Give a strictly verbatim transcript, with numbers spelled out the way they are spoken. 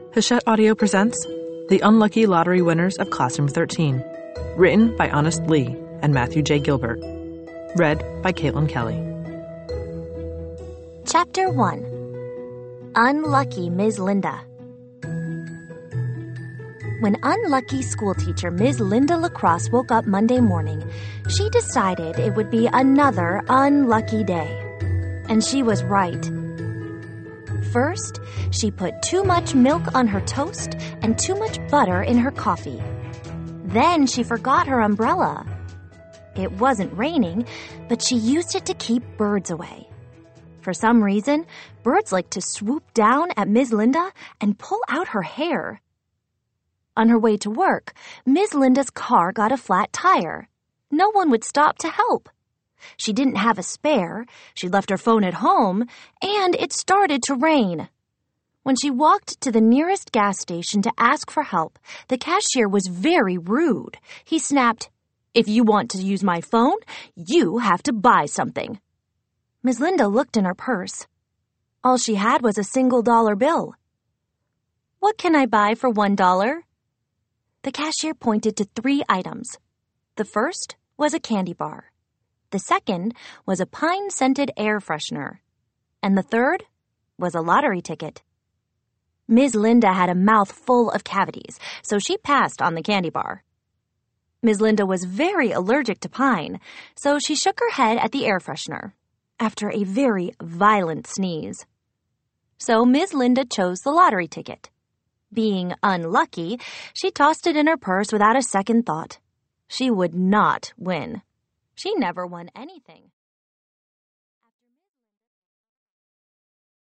Hachette Audio presents The Unlucky Lottery Winners of Classroom thirteen, written by Honest Lee and Matthew J. Gilbert. Read by Caitlin Kelly. Chapter one. Unlucky Miz Linda. When unlucky schoolteacher Miz Linda Lacrosse woke up Monday morning, she decided it would be another unlucky day. And she was right. First, she put too much milk on her toast and too much butter in her coffee. Then she forgot her umbrella. It wasn't raining, but she used it to keep birds away. For some reason, birds like to swoop down at Miz Linda and pull out her hair. On her way to work, Miz Linda's car got a flat tire. No one would stop to help. She didn't have a spare, she'd left her phone at home, and it started to rain. When she walked to the nearest gas station to ask for help, the cashier was very rude. He snapped, "If you want to use my phone, you have to buy something." Miz Linda looked in her purse. All she had was a single dollar bill. "What can I buy for one dollar?" The cashier pointed to three items. The first was a candy bar. The second was a pine-scented air freshener. And the third was a lottery ticket. Miz Linda had a mouth full of cavities, so she passed on the candy bar. Miz Linda was very allergic to pine, so she shook her head at the air freshener, after a very violent sneeze. So Miz Linda chose the lottery ticket. Being unlucky, she tossed it in her purse without a second thought. She would not win. She never won anything.